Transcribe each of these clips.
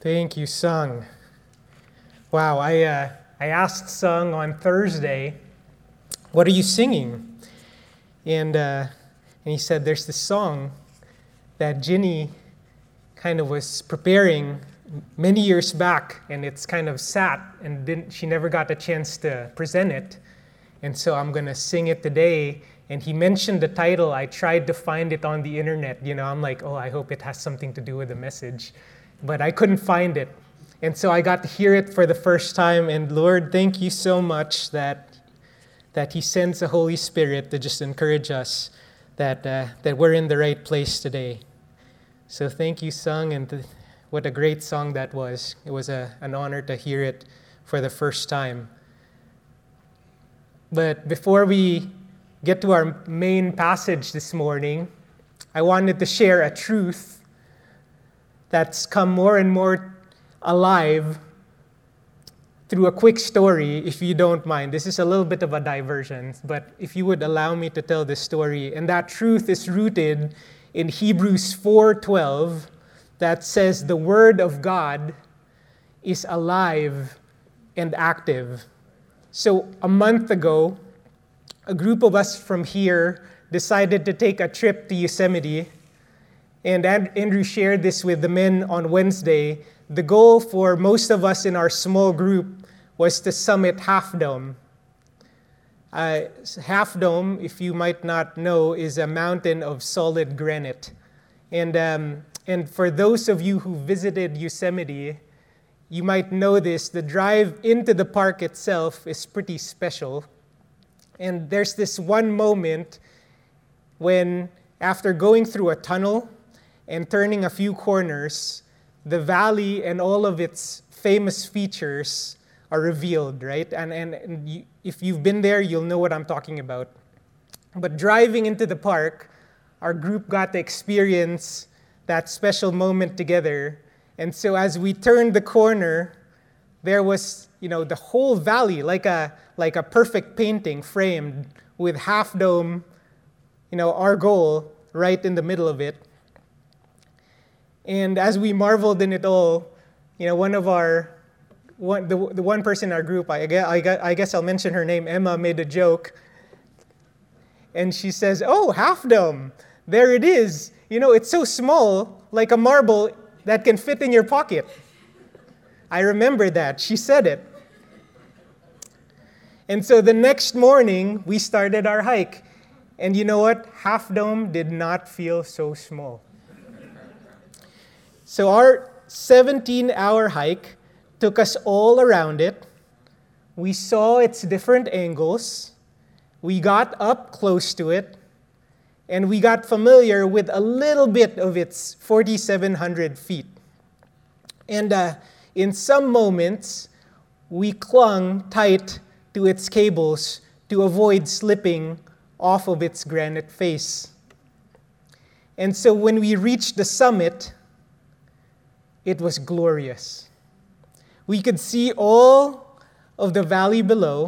Thank you, Sung. Wow, I asked Sung on Thursday, "What are you singing?" And he said, "There's this song that Ginny kind of was preparing many years back, and it's kind of sat, and she never got a chance to present it. And so I'm going to sing it today." And he mentioned the title. I tried to find it on the internet. I'm like, oh, I hope it has something to do with the message. But I couldn't find it. And so I got to hear it for the first time. And Lord, thank you so much that He sends the Holy Spirit to just encourage us that we're in the right place today. So thank you, Sung, and what a great song that was. It was an honor to hear it for the first time. But before we get to our main passage this morning, I wanted to share a truth that's come more and more alive through a quick story, if you don't mind. This is a little bit of a diversion, but if you would allow me to tell this story. And that truth is rooted in Hebrews 4:12 that says the Word of God is alive and active. So a month ago, a group of us from here decided to take a trip to Yosemite. And Andrew shared this with the men on Wednesday. The goal for most of us in our small group was to summit Half Dome. Half Dome, if you might not know, is a mountain of solid granite. And for those of you who visited Yosemite, you might know this. The drive into the park itself is pretty special. And there's this one moment when, after going through a tunnel and turning a few corners, the valley and all of its famous features are revealed, right? And if you've been there, you'll know what I'm talking about. But driving into the park, our group got to experience that special moment together. And so as we turned the corner, there was, the whole valley, like a perfect painting framed with Half Dome, our goal, right in the middle of it. And as we marveled in it all, the one person in our group, I guess I'll mention her name, Emma, made a joke. And she says, "Oh, Half Dome, there it is. It's so small, like a marble that can fit in your pocket." I remember that. She said it. And so the next morning, we started our hike. And you know what? Half Dome did not feel so small. So our 17-hour hike took us all around it. We saw its different angles. We got up close to it. And we got familiar with a little bit of its 4,700 feet. And in some moments, we clung tight to its cables to avoid slipping off of its granite face. And so when we reached the summit, it was glorious. We could see all of the valley below,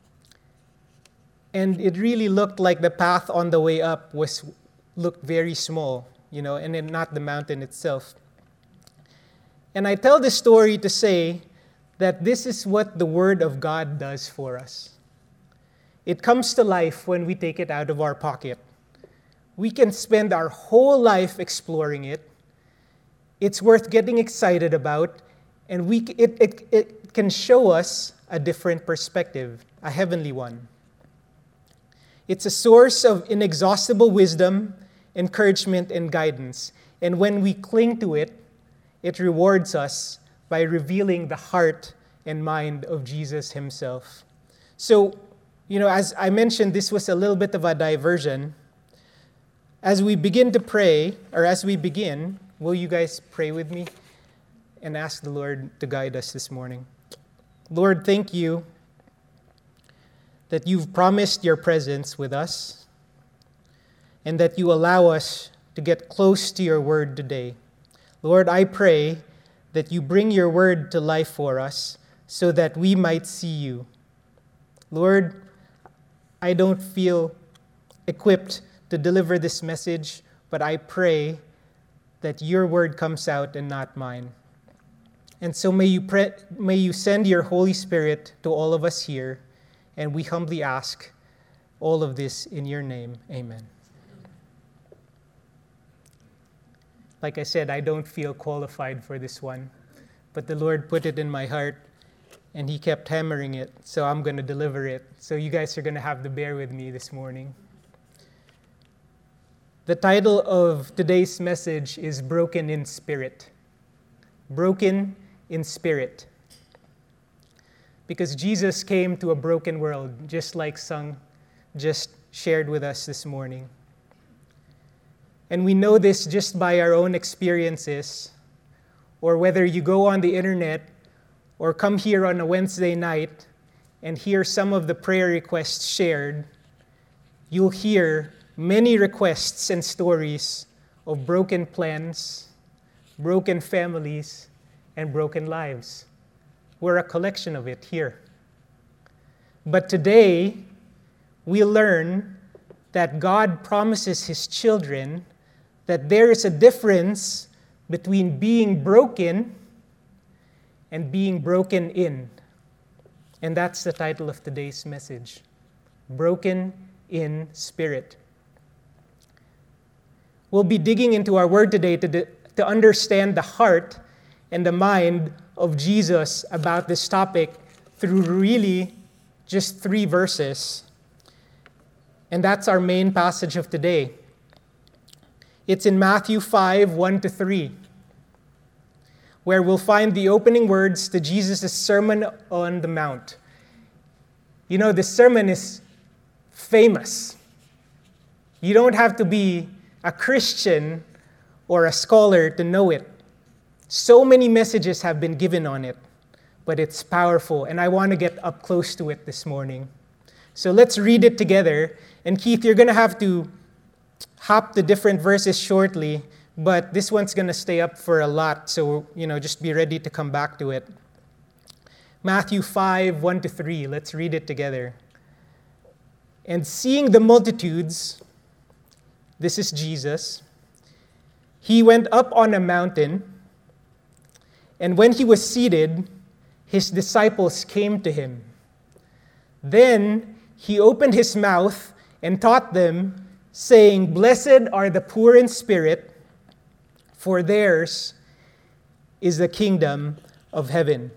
and it really looked like the path on the way up looked very small, and then not the mountain itself. And I tell this story to say that this is what the Word of God does for us. It comes to life when we take it out of our pocket. We can spend our whole life exploring it. It's worth getting excited about, and it can show us a different perspective, a heavenly one. It's a source of inexhaustible wisdom, encouragement, and guidance. And when we cling to it, it rewards us by revealing the heart and mind of Jesus himself. So, as I mentioned, this was a little bit of a diversion. As we begin, will you guys pray with me and ask the Lord to guide us this morning? Lord, thank you that you've promised your presence with us and that you allow us to get close to your word today. Lord, I pray that you bring your word to life for us so that we might see you. Lord, I don't feel equipped to deliver this message, but I pray that your word comes out and not mine. And so may you send your Holy Spirit to all of us here, and we humbly ask all of this in your name. Amen. Like I said, I don't feel qualified for this one, but the Lord put it in my heart, and He kept hammering it, so I'm going to deliver it. So you guys are going to have to bear with me this morning. The title of today's message is Broken in Spirit. Broken in spirit. Because Jesus came to a broken world, just like Sung just shared with us this morning. And we know this just by our own experiences, or whether you go on the internet or come here on a Wednesday night and hear some of the prayer requests shared, you'll hear many requests and stories of broken plans, broken families, and broken lives. We're a collection of it here. But today, we learn that God promises His children that there is a difference between being broken and being broken in. And that's the title of today's message, Broken in Spirit. We'll be digging into our word today to understand the heart and the mind of Jesus about this topic through really just 3 verses. And that's our main passage of today. It's in Matthew 5, 1-3, where we'll find the opening words to Jesus' Sermon on the Mount. You know, this sermon is famous. You don't have to be a Christian or a scholar to know it. So many messages have been given on it, but it's powerful, and I want to get up close to it this morning. So let's read it together. And Keith, you're going to have to hop the different verses shortly, but this one's going to stay up for a lot, so just be ready to come back to it. Matthew 5, 1-3, let's read it together. And seeing the multitudes, this is Jesus, He went up on a mountain, and when He was seated, His disciples came to Him. Then He opened His mouth and taught them, saying, "Blessed are the poor in spirit, for theirs is the kingdom of heaven."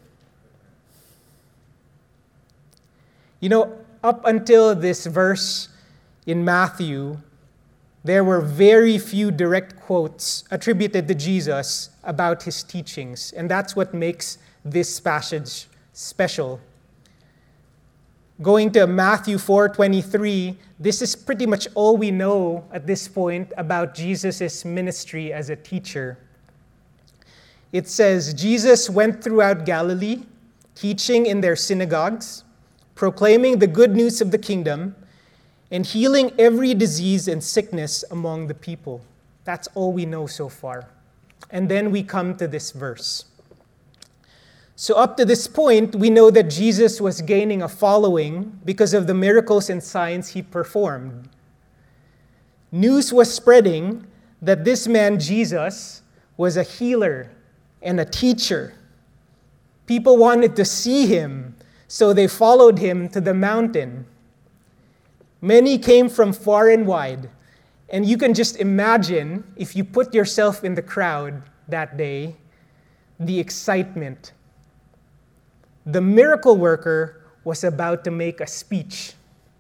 Up until this verse in Matthew, there were very few direct quotes attributed to Jesus about His teachings, and that's what makes this passage special. Going to Matthew 4:23, this is pretty much all we know at this point about Jesus' ministry as a teacher. It says, Jesus went throughout Galilee, teaching in their synagogues, proclaiming the good news of the kingdom, and healing every disease and sickness among the people. That's all we know so far. And then we come to this verse. So up to this point, we know that Jesus was gaining a following because of the miracles and signs He performed. News was spreading that this man, Jesus, was a healer and a teacher. People wanted to see Him, so they followed Him to the mountain. Many came from far and wide, and you can just imagine, if you put yourself in the crowd that day, the excitement. The miracle worker was about to make a speech.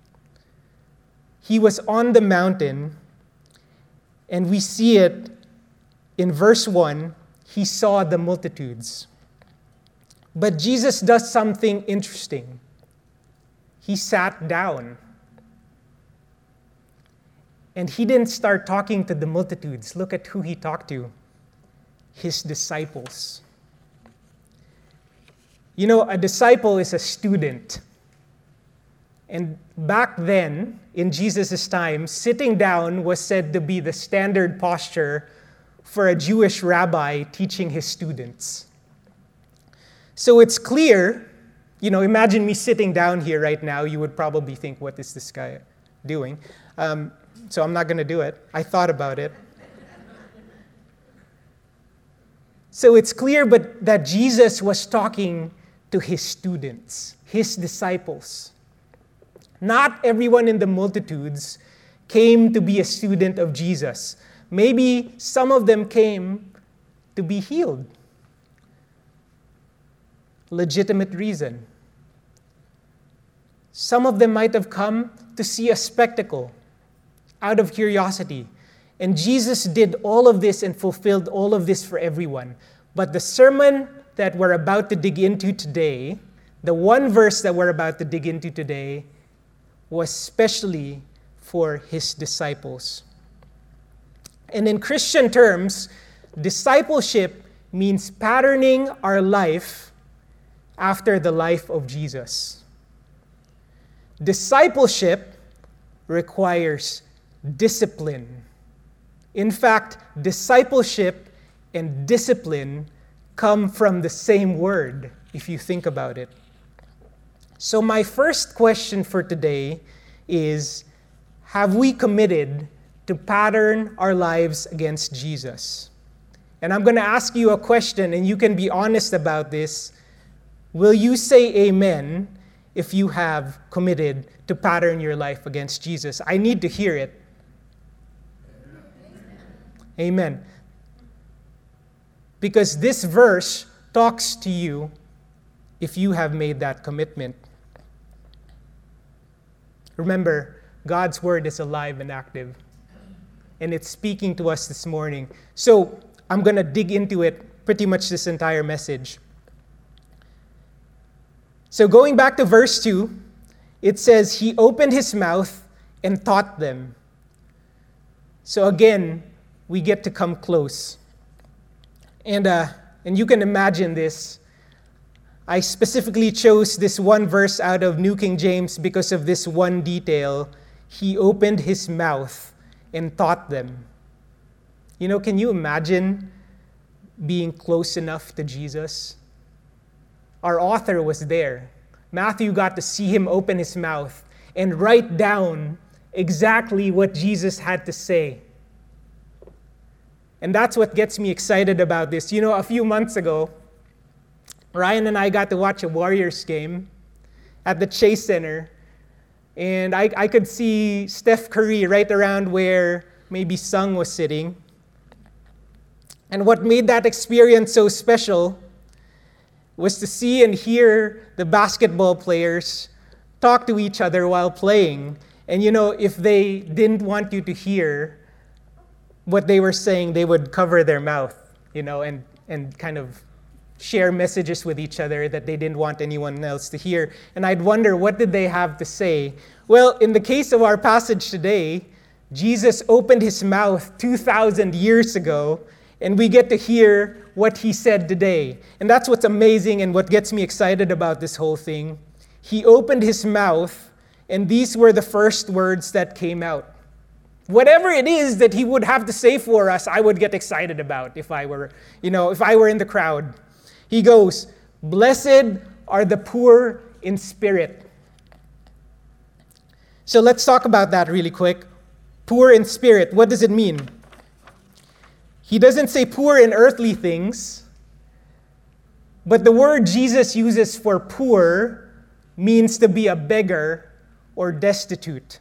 He was on the mountain, and we see it in verse 1. He saw the multitudes. But Jesus does something interesting. He sat down. And He didn't start talking to the multitudes. Look at who He talked to. His disciples. A disciple is a student. And back then, in Jesus' time, sitting down was said to be the standard posture for a Jewish rabbi teaching his students. So it's clear, imagine me sitting down here right now, you would probably think, what is this guy doing? So I'm not going to do it. I thought about it. So it's clear that Jesus was talking to his students, his disciples. Not everyone in the multitudes came to be a student of Jesus. Maybe some of them came to be healed. Legitimate reason. Some of them might have come to see a spectacle out of curiosity. And Jesus did all of this and fulfilled all of this for everyone. But the sermon that we're about to dig into today, the one verse that we're about to dig into today, was specially for his disciples. And in Christian terms, discipleship means patterning our life after the life of Jesus. Discipleship requires discipline. In fact, discipleship and discipline come from the same word, if you think about it. So my first question for today is, have we committed to pattern our lives against Jesus? And I'm going to ask you a question, and you can be honest about this. Will you say amen if you have committed to pattern your life against Jesus? I need to hear it. Amen. Because this verse talks to you if you have made that commitment. Remember, God's word is alive and active, and it's speaking to us this morning. So I'm going to dig into it pretty much this entire message. So going back to verse 2, it says, he opened his mouth and taught them. So again, we get to come close. And you can imagine this. I specifically chose this one verse out of New King James because of this one detail. He opened his mouth and taught them. You know, can you imagine being close enough to Jesus? Our author was there. Matthew got to see him open his mouth and write down exactly what Jesus had to say. And that's what gets me excited about this. You know, a few months ago, Ryan and I got to watch a Warriors game at the Chase Center. And I could see Steph Curry right around where maybe Sung was sitting. And what made that experience so special was to see and hear the basketball players talk to each other while playing. And you know, if they didn't want you to hear what they were saying, they would cover their mouth, you know, and kind of share messages with each other that they didn't want anyone else to hear. And I'd wonder, what did they have to say? Well, in the case of our passage today, Jesus opened his mouth 2,000 years ago, and we get to hear what he said today. And that's what's amazing and what gets me excited about this whole thing. He opened his mouth, and these were the first words that came out. Whatever it is that he would have to say for us, I would get excited about if I were in the crowd. He goes, "Blessed are the poor in spirit." So let's talk about that really quick. Poor in spirit, what does it mean? He doesn't say poor in earthly things, but the word Jesus uses for poor means to be a beggar or destitute.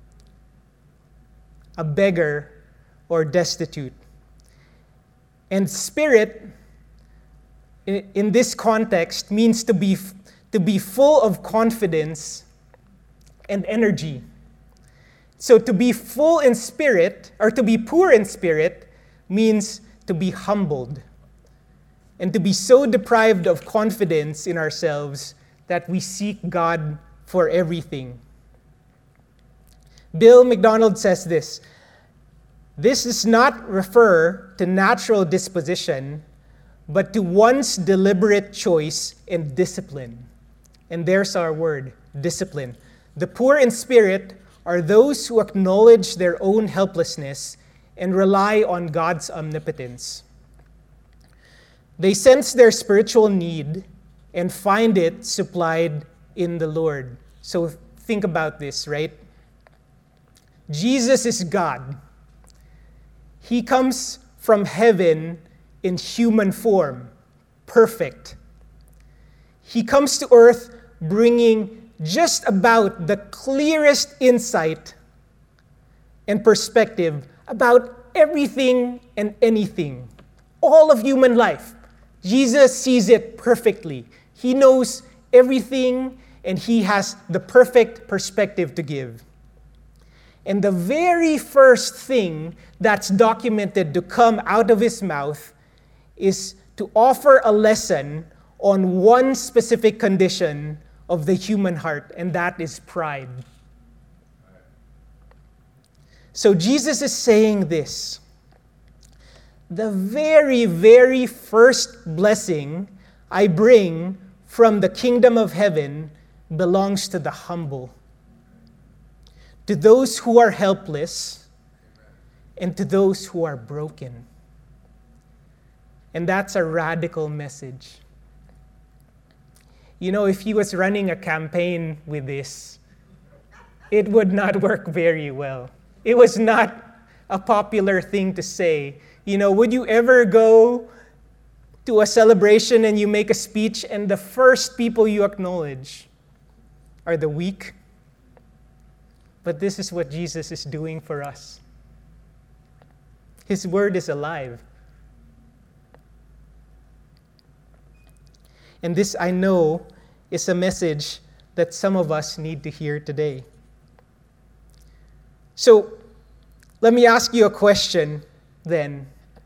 A beggar or destitute. And spirit, in this context, means to be full of confidence and energy. So to be full in spirit, or to be poor in spirit, means to be humbled and to be so deprived of confidence in ourselves that we seek God for everything. Bill McDonald says this: "This does not refer to natural disposition, but to one's deliberate choice and discipline." And there's our word, discipline. The poor in spirit are those who acknowledge their own helplessness and rely on God's omnipotence. They sense their spiritual need and find it supplied in the Lord. So think about this, right? Jesus is God. He comes from heaven in human form, perfect. He comes to earth bringing just about the clearest insight and perspective about everything and anything. All of human life. Jesus sees it perfectly. He knows everything, and he has the perfect perspective to give. And the very first thing that's documented to come out of his mouth is to offer a lesson on one specific condition of the human heart, and that is pride. So Jesus is saying this: the very, very first blessing I bring from the kingdom of heaven belongs to the humble, to those who are helpless, and to those who are broken. And that's a radical message. You know, if he was running a campaign with this, it would not work very well. It was not a popular thing to say. You know, would you ever go to a celebration and you make a speech and the first people you acknowledge are the weak? But this is what Jesus is doing for us. His word is alive. And this, I know, is a message that some of us need to hear today. So, let me ask you a question then.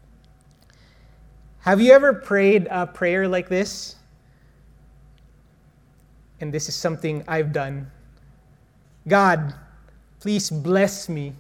Have you ever prayed a prayer like this? And this is something I've done. God, please bless me.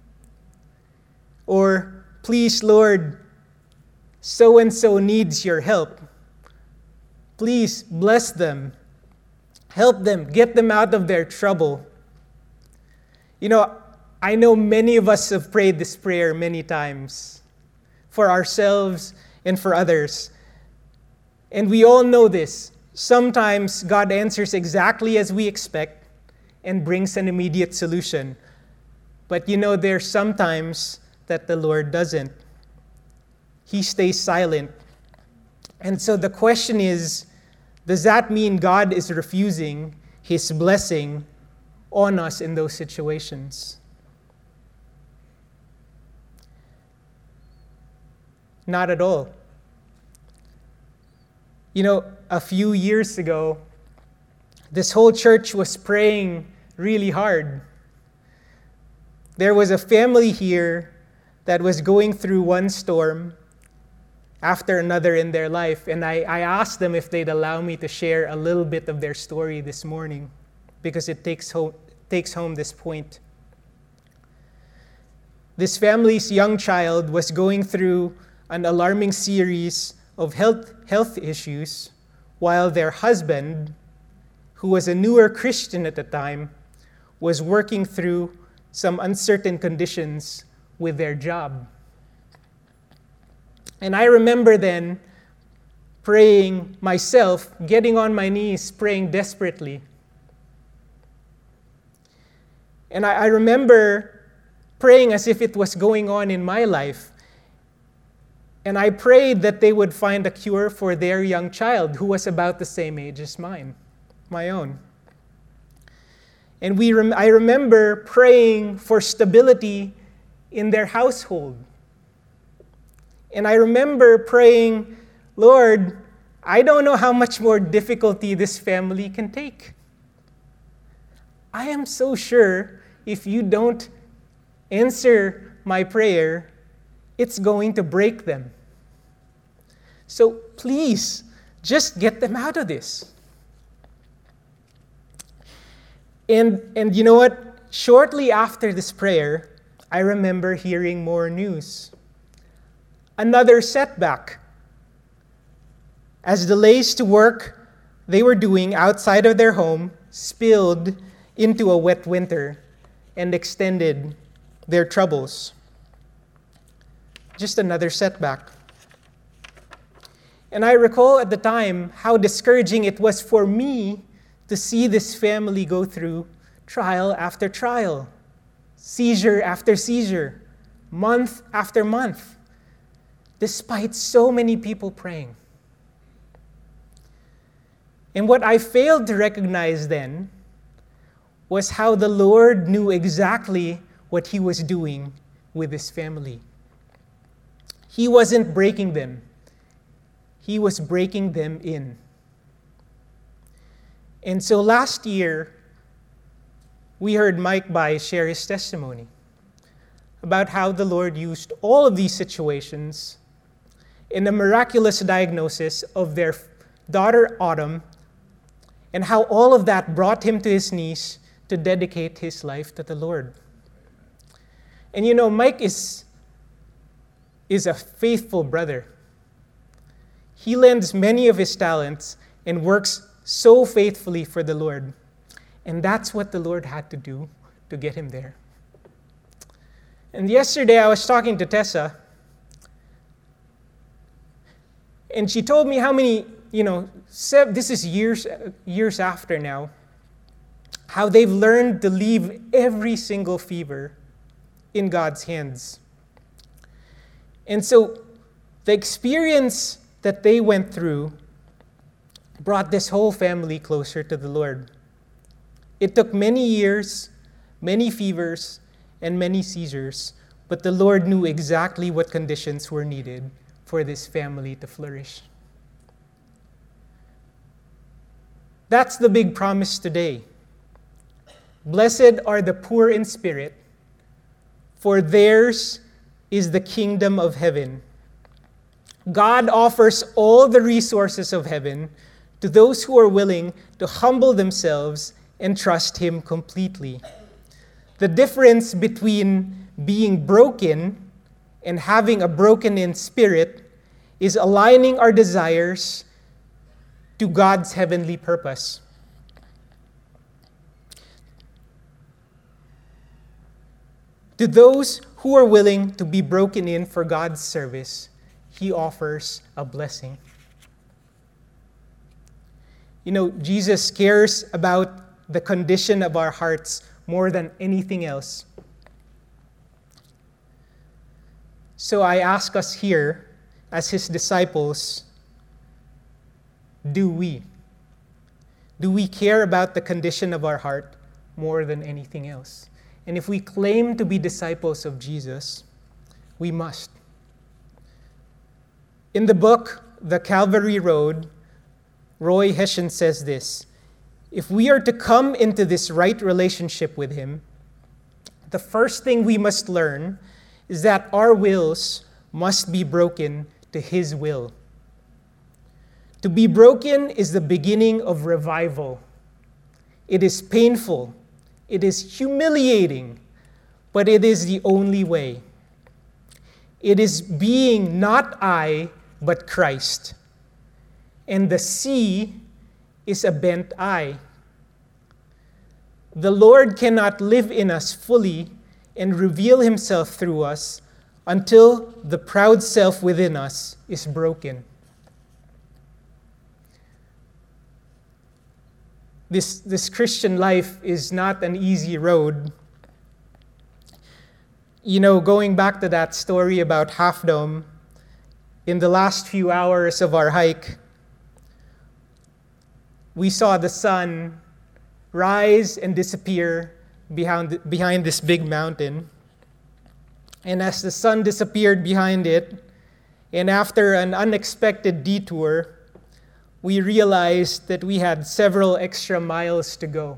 Or, please, Lord, so-and-so needs your help. Please bless them. Help them. Get them out of their trouble. You know, I know many of us have prayed this prayer many times for ourselves and for others. And we all know this. Sometimes God answers exactly as we expect and brings an immediate solution. But you know, there's sometimes that the Lord doesn't. He stays silent. And so the question is, does that mean God is refusing his blessing on us in those situations? Not at all. You know, a few years ago, this whole church was praying really hard. There was a family here that was going through one storm after another in their life, and I asked them if they'd allow me to share a little bit of their story this morning, because it takes home this point. This family's young child was going through an alarming series of health issues, while their husband, who was a newer Christian at the time, was working through some uncertain conditions with their job. And I remember then praying myself, getting on my knees, praying desperately. And I remember praying as if it was going on in my life. And I prayed that they would find a cure for their young child, who was about the same age as mine, my own. And I remember praying for stability in their household. And I remember praying, Lord, I don't know how much more difficulty this family can take. I am so sure if you don't answer my prayer, it's going to break them. So please, just get them out of this. And you know what? Shortly after this prayer, I remember hearing more news. Another setback. As delays to work they were doing outside of their home spilled into a wet winter and extended their troubles. Just another setback. And I recall at the time how discouraging it was for me to see this family go through trial after trial, seizure after seizure, month after month. despite so many people praying. And what I failed to recognize then was how the Lord knew exactly what he was doing with his family. He wasn't breaking them. He was breaking them in. And so last year, we heard Mike Bai share his testimony about how the Lord used all of these situations in a miraculous diagnosis of their daughter Autumn, and how all of that brought him to his knees to dedicate his life to the Lord. And you know, Mike is a faithful brother. He lends many of his talents and works so faithfully for the Lord. And that's what the Lord had to do to get him there. And yesterday I was talking to Tessa, and she told me how many, this is years after now, how they've learned to leave every single fever in God's hands. And so the experience that they went through brought this whole family closer to the Lord. It took many years, many fevers, and many seizures, but the Lord knew exactly what conditions were needed for this family to flourish. That's the big promise today. Blessed are the poor in spirit, for theirs is the kingdom of heaven. God offers all the resources of heaven to those who are willing to humble themselves and trust him completely. The difference between being broken and having a broken in spirit is aligning our desires to God's heavenly purpose. To those who are willing to be broken in for God's service, he offers a blessing. Jesus cares about the condition of our hearts more than anything else. So I ask us here, as his disciples, do we care about the condition of our heart more than anything else? And if we claim to be disciples of Jesus, we must. In the book, The Calvary Road, Roy Hession says this: if we are to come into this right relationship with him, the first thing we must learn is that our wills must be broken to his will. To be broken is the beginning of revival. It is painful. It is humiliating, but it is the only way. It is being not I, but Christ. And the C is a bent eye. The Lord cannot live in us fully and reveal himself through us until the proud self within us is broken. This Christian life is not an easy road. Going back to that story about Half Dome, in the last few hours of our hike, we saw the sun rise and disappear behind this big mountain. And as the sun disappeared behind it, and after an unexpected detour, we realized that we had several extra miles to go.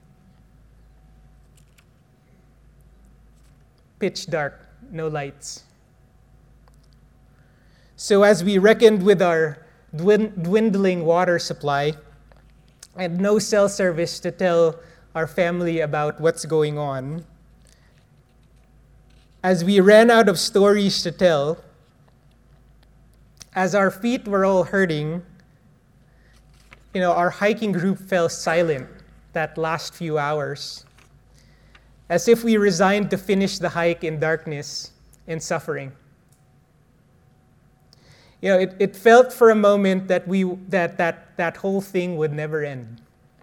Pitch dark, no lights. So as we reckoned with our dwindling water supply, and no cell service to tell our family about what's going on, as we ran out of stories to tell, as our feet were all hurting, our hiking group fell silent that last few hours, as if we resigned to finish the hike in darkness and suffering. It felt for a moment that that whole thing would never end.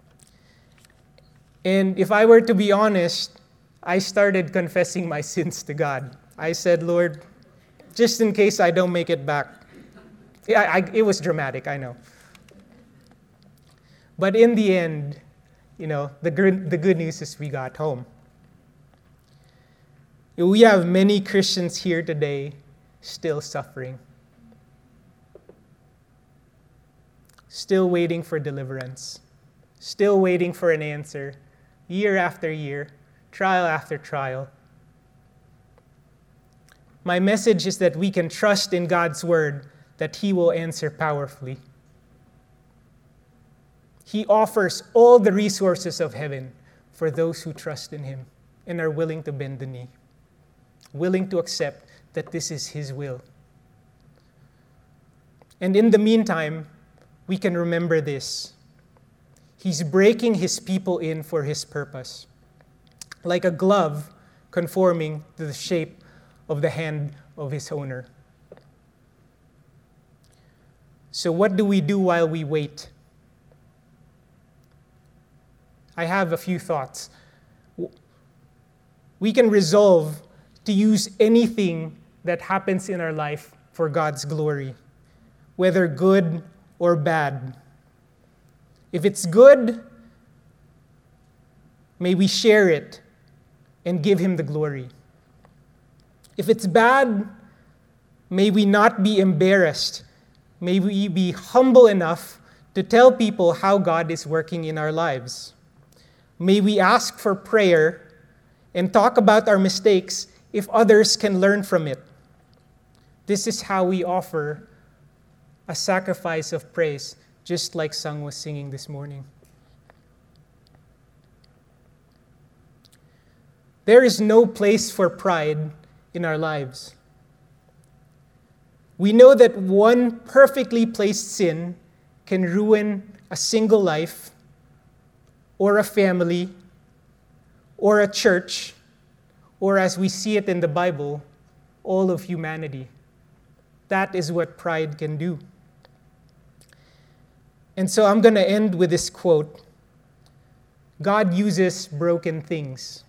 And if I were to be honest, I started confessing my sins to God. I said, Lord, just in case I don't make it back. Yeah, it was dramatic, I know. But in the end, the good news is we got home. We have many Christians here today still suffering, still waiting for deliverance, still waiting for an answer, year after year, trial after trial. My message is that we can trust in God's word that He will answer powerfully. He offers all the resources of heaven for those who trust in Him and are willing to bend the knee, willing to accept that this is His will. And in the meantime, we can remember this. He's breaking His people in for His purpose, like a glove conforming to the shape of the hand of His owner. So what do we do while we wait? I have a few thoughts. We can resolve to use anything that happens in our life for God's glory, whether good or bad. If it's good, may we share it and give Him the glory. If it's bad, may we not be embarrassed. May we be humble enough to tell people how God is working in our lives. May we ask for prayer and talk about our mistakes if others can learn from it. This is how we offer a sacrifice of praise, just like Sang was singing this morning. There is no place for pride in our lives. We know that one perfectly placed sin can ruin a single life, or a family, or a church, or as we see it in the Bible, all of humanity. That is what pride can do. And so I'm going to end with this quote. God uses broken things.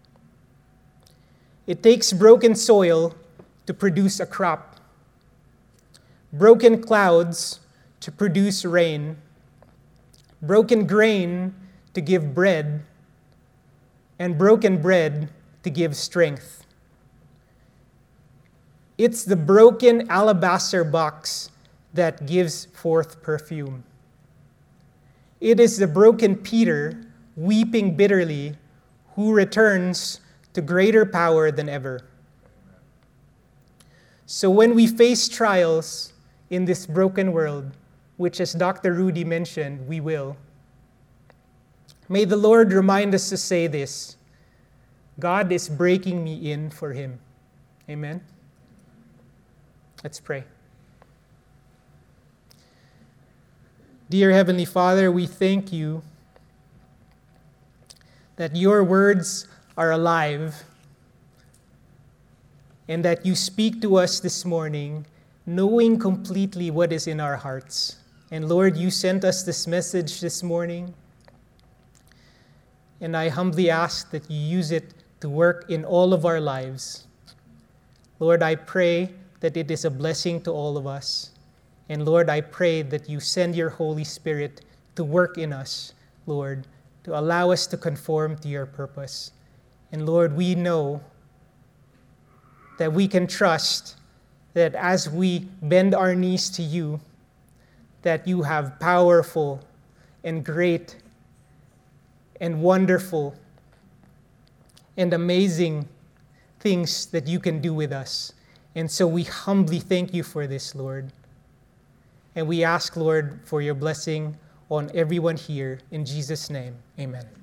It takes broken soil to produce a crop, broken clouds to produce rain, broken grain to give bread, and broken bread to give strength. It's the broken alabaster box that gives forth perfume. It is the broken Peter, weeping bitterly, who returns to greater power than ever. So when we face trials in this broken world, which as Dr. Rudy mentioned, we will, may the Lord remind us to say this: God is breaking me in for Him. Amen? Let's pray. Dear Heavenly Father, we thank You that Your words are alive and that You speak to us this morning knowing completely what is in our hearts. And Lord, You sent us this message this morning, and I humbly ask that You use it to work in all of our lives. Lord, I pray that it is a blessing to all of us. And Lord, I pray that You send Your Holy Spirit to work in us, Lord, to allow us to conform to Your purpose. And Lord, we know that we can trust that as we bend our knees to You, that You have powerful and great and wonderful and amazing things that You can do with us. And so we humbly thank You for this, Lord. And we ask, Lord, for Your blessing on everyone here. In Jesus' name, amen.